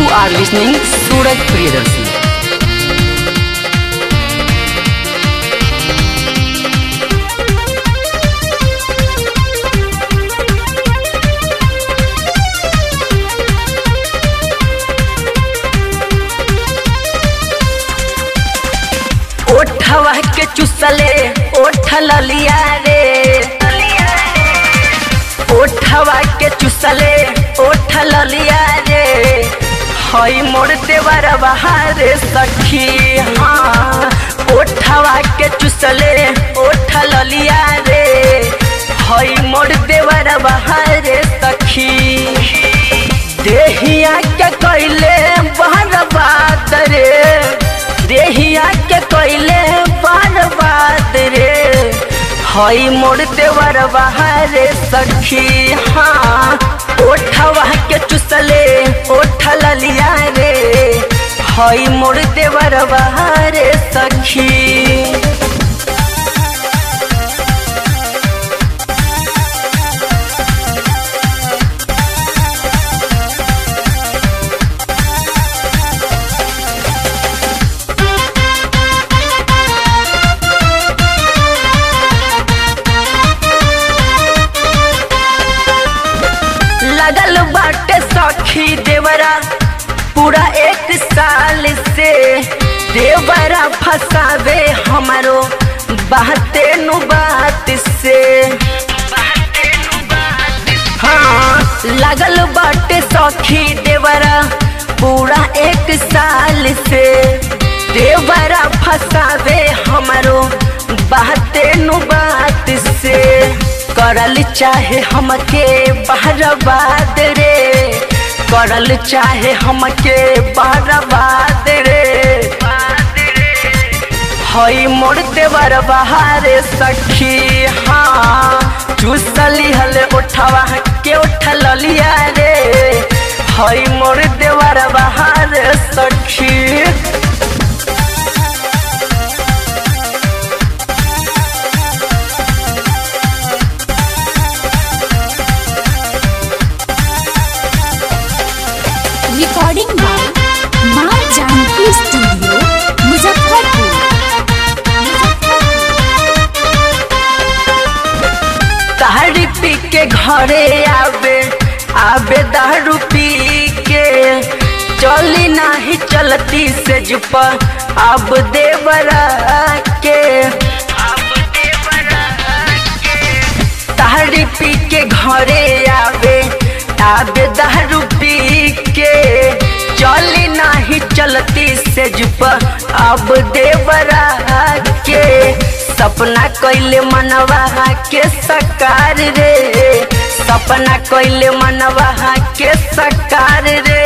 are listening Suraj Priyadarshi. ओठवा के चुसले ओठ ललिया रे, ओठवा के चुसले ओठ ललिया रे, हई मोर देवर बहार सखी। हाँ ओठवा के चुसले ओठ ललिया रे, हई मोर देवर बहार सखी। देहिया के कैले बर्बाद रे, देहिया के कैले बर्बाद रे, हई मोर देवर बहार सखी। हाँ ओठवा के चुसले ओठ ललिया रे, हई मोर देवर बहार सखी। लगल बाटे सखी देवरा पूरा एक साल से, देवरा फसावे हमारो बाते नु बात से। हाँ लगल बाटे सखी देवरा पूरा एक साल से, देवरा फसावे हमारो बाते नु बात से। करल चाहे हमके बर्बाद रे, करल चाहे हमके बर्बाद रे, हई मोर देवर बहार सखी। हाँ चुसली हले उठवा के उठ ललिया रे, हई मोर देवर बहार सखी। रिकॉर्डिंग बाय माँ जानकी स्टूडियो मुजफ्फरपुर। दारू पी के घरे आवे आवे दारू पी के, चली नाही चलती से जुप अब देवरा के। दारू पी के घरे आवे आवे दारू पी के, चली नाही चलती से जुप अब देवरा के। सपना कैले मनवा के सकार रे, सपना कैले मनवा के सकार रे,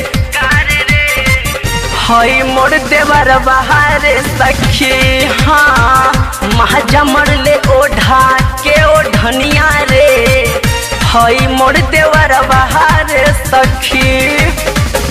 हई मोर देवर बहार सखी। हाँ महाजा मरले ओढ़ा के ओढ़निया रे, हई मोर देवर बहार सखी।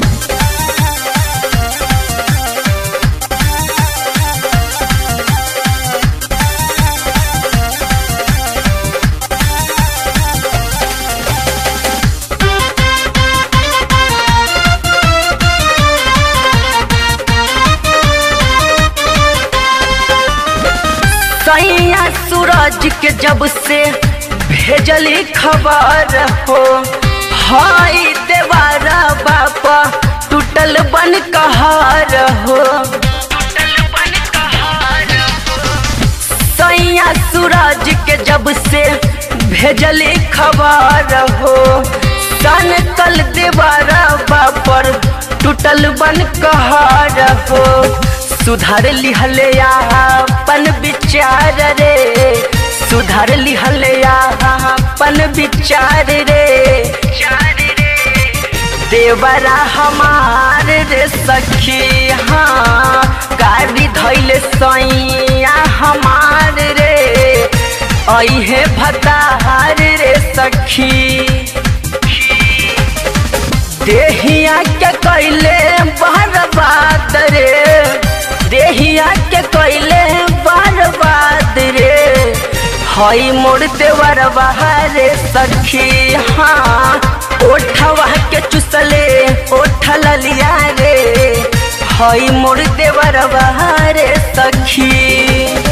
सैया सूरज के जब से भेजली खबर हो, हाई देवारा बापा टूटल बन कहार हो। सैया सूरज के जब से भेजली खबर हो, सन कल देवारा बापर टूटल बन कहार हो। सुधार लिहले अपन विचार रे, सुधार लिहले अपन विचार रे, देवरा हमार रे सखी। हाँ गाड़ी धैले सैया हमार रे, अहे भतार रे सखी। देहिया के कैले बर्बाद रे, देहिया के कैले बर्बाद रे, हई मोर देवर बहार सखी। हाँ ओठवा के चुसले ओठ ललिया हई मोर देवर बहारे सखी।